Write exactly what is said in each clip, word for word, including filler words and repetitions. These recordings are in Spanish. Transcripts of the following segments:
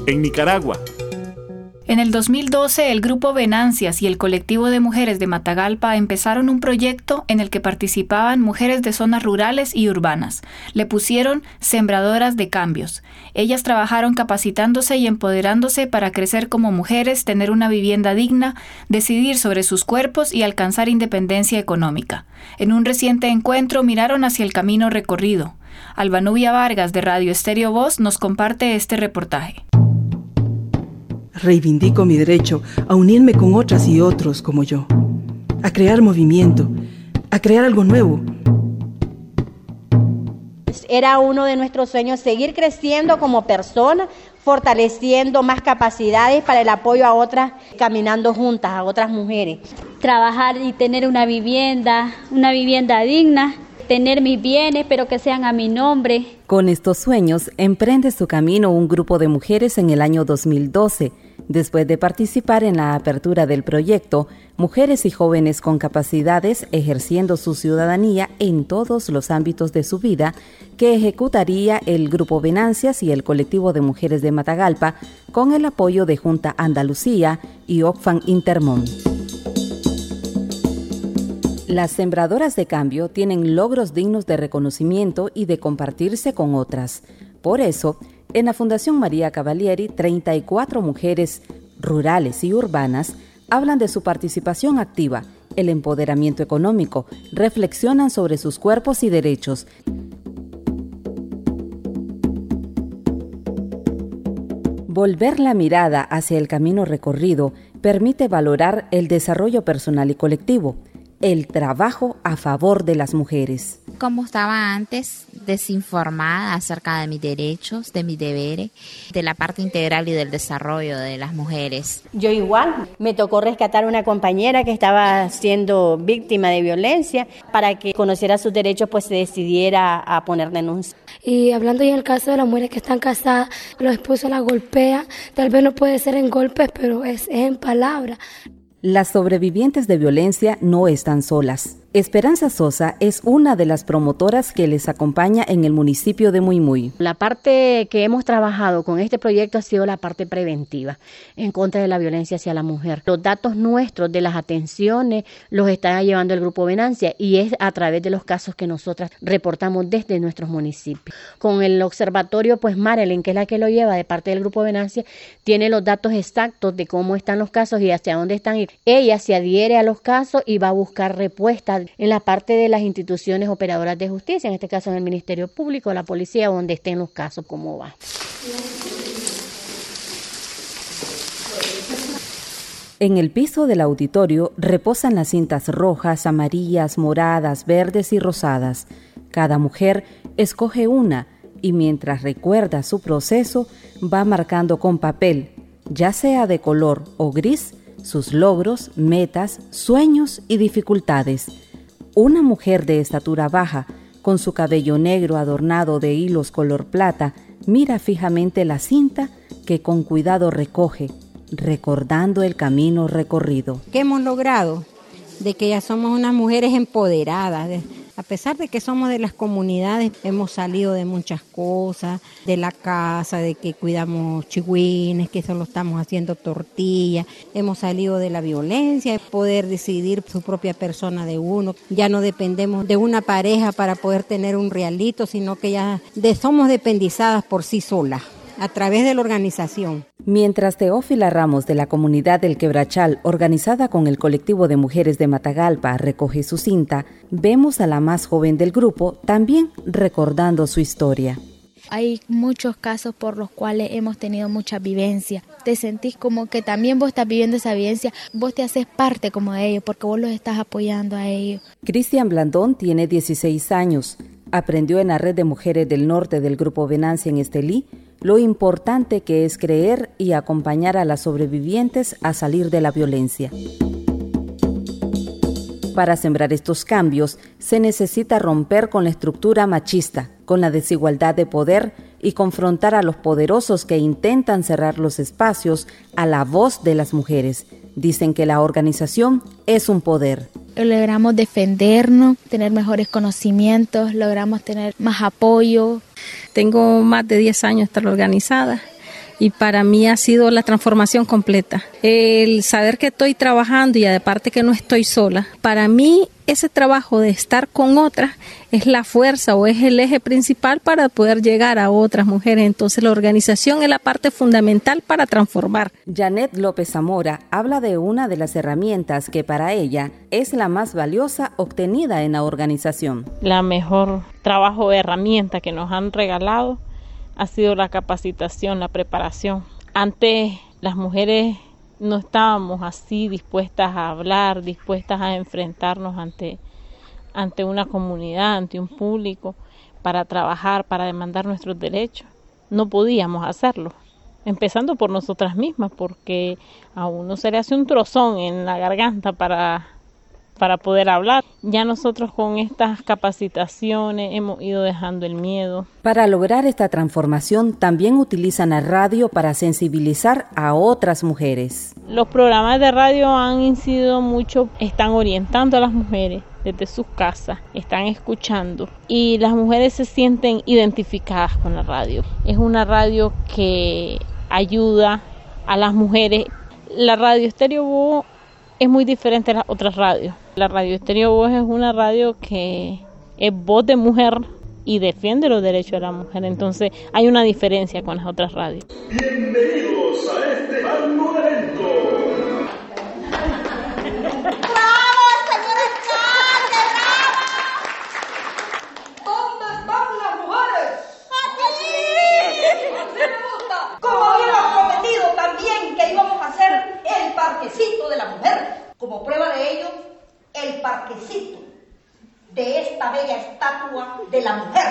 en Nicaragua. En el dos mil doce, el Grupo Venancias y el Colectivo de Mujeres de Matagalpa empezaron un proyecto en el que participaban mujeres de zonas rurales y urbanas. Le pusieron Sembradoras de Cambios. Ellas trabajaron capacitándose y empoderándose para crecer como mujeres, tener una vivienda digna, decidir sobre sus cuerpos y alcanzar independencia económica. En un reciente encuentro miraron hacia el camino recorrido. Albanubia Vargas, de Radio Estéreo Voz, nos comparte este reportaje. Reivindico mi derecho a unirme con otras y otros como yo, a crear movimiento, a crear algo nuevo. Era uno de nuestros sueños seguir creciendo como personas, fortaleciendo más capacidades para el apoyo a otras, caminando juntas, a otras mujeres. Trabajar y tener una vivienda, una vivienda digna, tener mis bienes, pero que sean a mi nombre. Con estos sueños, emprende su camino un grupo de mujeres en el año dos mil doce, después de participar en la apertura del proyecto Mujeres y Jóvenes con Capacidades ejerciendo su ciudadanía en todos los ámbitos de su vida, que ejecutaría el Grupo Venancias y el Colectivo de Mujeres de Matagalpa con el apoyo de Junta Andalucía y Oxfam Intermón. Las sembradoras de cambio tienen logros dignos de reconocimiento y de compartirse con otras. Por eso, en la Fundación María Cavalieri, treinta y cuatro mujeres rurales y urbanas hablan de su participación activa, el empoderamiento económico, reflexionan sobre sus cuerpos y derechos. Volver la mirada hacia el camino recorrido permite valorar el desarrollo personal y colectivo, el trabajo a favor de las mujeres. Como estaba antes, desinformada acerca de mis derechos, de mis deberes, de la parte integral y del desarrollo de las mujeres. Yo igual, me tocó rescatar a una compañera que estaba siendo víctima de violencia. Para que conociera sus derechos, pues se decidiera a poner denuncia. Y hablando ya del caso de las mujeres que están casadas, los esposos las golpean, tal vez no puede ser en golpes, pero es, es en palabras. Las sobrevivientes de violencia no están solas. Esperanza Sosa es una de las promotoras que les acompaña en el municipio de Muy Muy. La parte que hemos trabajado con este proyecto ha sido la parte preventiva en contra de la violencia hacia la mujer. Los datos nuestros de las atenciones los está llevando el Grupo Venancia y es a través de los casos que nosotras reportamos desde nuestros municipios. Con el observatorio, pues Marilyn, que es la que lo lleva de parte del Grupo Venancia, tiene los datos exactos de cómo están los casos y hacia dónde están. Ella se adhiere a los casos y va a buscar respuestas en la parte de las instituciones operadoras de justicia, en este caso en el Ministerio Público, la policía, donde estén los casos, cómo va. En el piso del auditorio reposan las cintas rojas, amarillas, moradas, verdes y rosadas. Cada mujer escoge una y mientras recuerda su proceso, va marcando con papel, ya sea de color o gris, sus logros, metas, sueños y dificultades. Una mujer de estatura baja, con su cabello negro adornado de hilos color plata, mira fijamente la cinta que con cuidado recoge, recordando el camino recorrido. ¿Qué hemos logrado? De que ya somos unas mujeres empoderadas. De, a pesar de que somos de las comunidades, hemos salido de muchas cosas, de la casa, de que cuidamos chigüines, que solo estamos haciendo tortillas. Hemos salido de la violencia, poder decidir su propia persona de uno. Ya no dependemos de una pareja para poder tener un realito, sino que ya de, somos dependizadas por sí solas, a través de la organización. Mientras Teófila Ramos, de la comunidad del Quebrachal, organizada con el colectivo de mujeres de Matagalpa, recoge su cinta, vemos a la más joven del grupo también recordando su historia. Hay muchos casos por los cuales hemos tenido mucha vivencia. Te sentís como que también vos estás viviendo esa vivencia, vos te haces parte como de ellos, porque vos los estás apoyando a ellos. Cristian Blandón tiene dieciséis años. Aprendió en la red de mujeres del norte del Grupo Venancia en Estelí lo importante que es creer y acompañar a las sobrevivientes a salir de la violencia. Para sembrar estos cambios, se necesita romper con la estructura machista, con la desigualdad de poder y confrontar a los poderosos que intentan cerrar los espacios a la voz de las mujeres. Dicen que la organización es un poder. Logramos defendernos, tener mejores conocimientos, logramos tener más apoyo. Tengo más de diez años de estar organizada y para mí ha sido la transformación completa. El saber que estoy trabajando y aparte que no estoy sola, para mí ese trabajo de estar con otras es la fuerza o es el eje principal para poder llegar a otras mujeres. Entonces la organización es la parte fundamental para transformar. Janet López Zamora habla de una de las herramientas que para ella es la más valiosa obtenida en la organización. La mejor trabajo de herramienta que nos han regalado ha sido la capacitación, la preparación. Antes las mujeres no estábamos así dispuestas a hablar, dispuestas a enfrentarnos ante, ante una comunidad, ante un público, para trabajar, para demandar nuestros derechos. No podíamos hacerlo, empezando por nosotras mismas, porque a uno se le hace un trozón en la garganta para, para poder hablar. Ya nosotros con estas capacitaciones hemos ido dejando el miedo. Para lograr esta transformación también utilizan la radio para sensibilizar a otras mujeres. Los programas de radio han incidido mucho, están orientando a las mujeres desde sus casas, están escuchando y las mujeres se sienten identificadas con la radio. Es una radio que ayuda a las mujeres. La radio Estéreo Voz es muy diferente a las otras radios. La radio Estéreo Voz es una radio que es voz de mujer y defiende los derechos de la mujer. Entonces hay una diferencia con las otras radios. Bienvenidos a este magno evento. ¡Bravo, señor alcalde, bravo! ¿Dónde están las mujeres? ¡Aquí! ¡Así me gusta! Como habíamos prometido también que íbamos a hacer el parquecito de la mujer. Como prueba de ello, el parquecito de esta bella estatua de la mujer.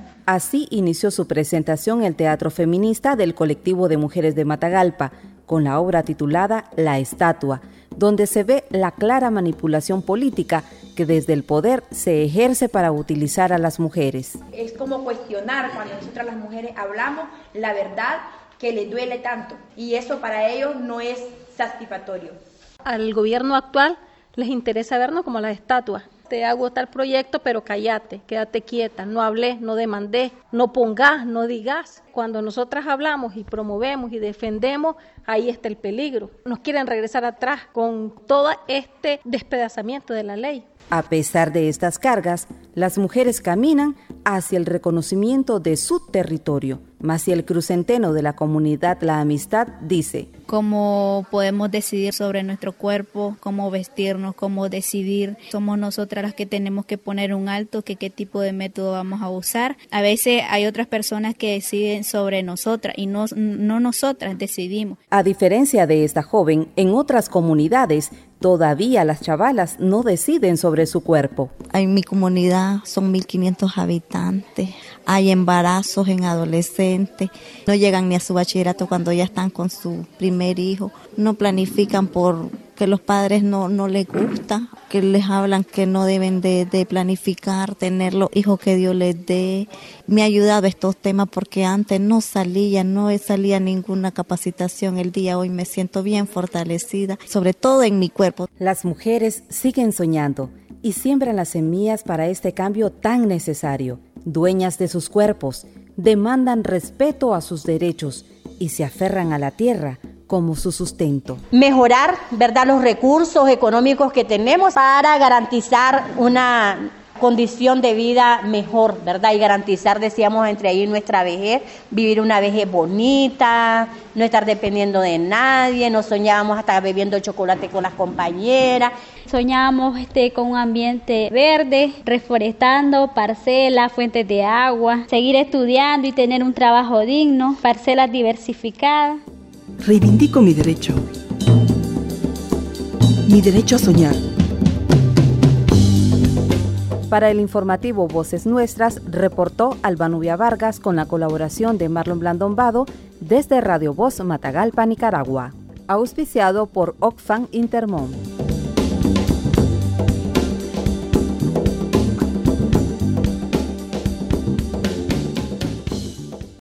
Así inició su presentación el Teatro Feminista del Colectivo de Mujeres de Matagalpa, con la obra titulada La Estatua, donde se ve la clara manipulación política que desde el poder se ejerce para utilizar a las mujeres. Es como cuestionar cuando nosotras las mujeres hablamos la verdad que les duele tanto, y eso para ellos no es satisfactorio. Al gobierno actual les interesa vernos como las estatuas. Te hago tal proyecto, pero cállate, quédate quieta, no hables, no demandés, no pongas, no digas. Cuando nosotras hablamos y promovemos y defendemos, ahí está el peligro. Nos quieren regresar atrás con todo este despedazamiento de la ley. A pesar de estas cargas, las mujeres caminan hacia el reconocimiento de su territorio. Maciel Crucenteno de la comunidad La Amistad dice: cómo podemos decidir sobre nuestro cuerpo, cómo vestirnos, cómo decidir. Somos nosotras las que tenemos que poner un alto, que qué tipo de método vamos a usar. A veces hay otras personas que deciden sobre nosotras y no, no nosotras decidimos. A diferencia de esta joven, en otras comunidades todavía las chavalas no deciden sobre su cuerpo. En mi comunidad son mil quinientos habitantes, hay embarazos en adolescentes, no llegan ni a su bachillerato cuando ya están con su primer hijo, no planifican porque los padres no, no les gusta, que les hablan que no deben de, de planificar, tener los hijos que Dios les dé. Me ha ayudado estos temas porque antes no salía, no salía ninguna capacitación. El día hoy me siento bien fortalecida, sobre todo en mi cuerpo. Las mujeres siguen soñando y siembran las semillas para este cambio tan necesario. Dueñas de sus cuerpos, demandan respeto a sus derechos y se aferran a la tierra como su sustento. Mejorar, ¿verdad?, los recursos económicos que tenemos para garantizar una condición de vida mejor, ¿verdad? Y garantizar, decíamos entre ahí, nuestra vejez, vivir una vejez bonita, no estar dependiendo de nadie, no soñábamos hasta bebiendo chocolate con las compañeras. Soñábamos este, con un ambiente verde, reforestando, parcelas, fuentes de agua, seguir estudiando y tener un trabajo digno, parcelas diversificadas. Reivindico mi derecho, mi derecho a soñar. Para el informativo Voces Nuestras, reportó Albanubia Vargas con la colaboración de Marlon Blandombado desde Radio Voz Matagalpa, Nicaragua. Auspiciado por Oxfam Intermón.